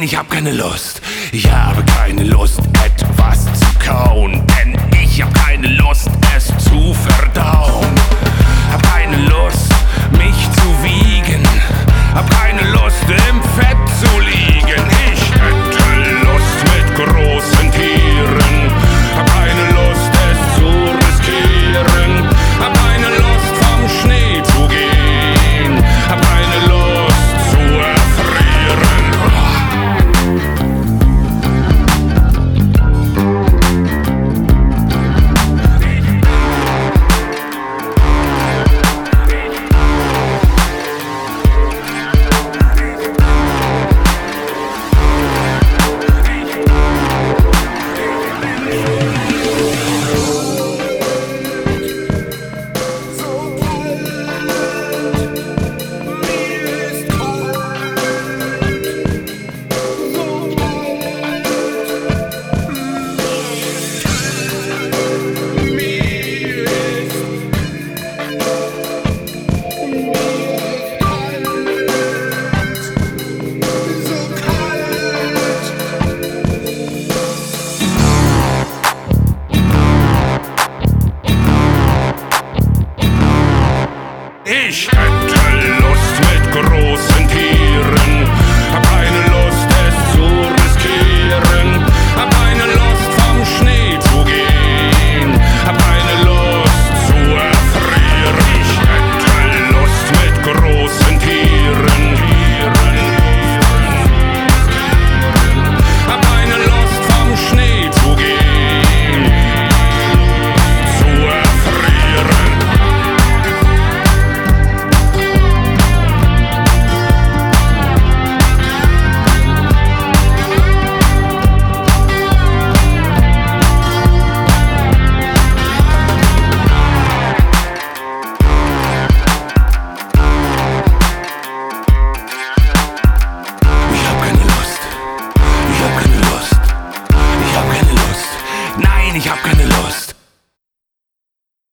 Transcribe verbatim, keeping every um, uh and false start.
Nein, ich hab keine Lust. Ich habe keine Lust, etwas zu kauen, denn ich hab keine Lust, es zu verdauen. Hab keine Lust, mich zu wiegen. Hab keine Lust, im Fett zu liegen. Ich hätte Lust mit großen Tieren. Hab keine Lust, es zu riskieren. Hab keine Lust, vom Schnee zu gehen. Hab keine Lust zu erfrieren. Ich